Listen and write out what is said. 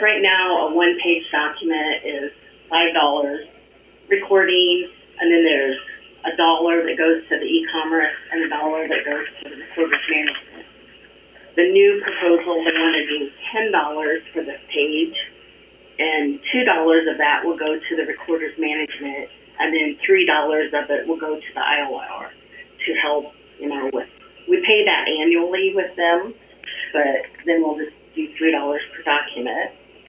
right now, a one-page document is $5 recording, and then there's $1 that goes to the e-commerce and $1 that goes to the recorder's management. The new proposal, they want to do $10 for this page, and $2 of that will go to the recorder's management, and then $3 of it will go to the IOR to help, with, we pay that annually with them, but then we'll just do $3 per document.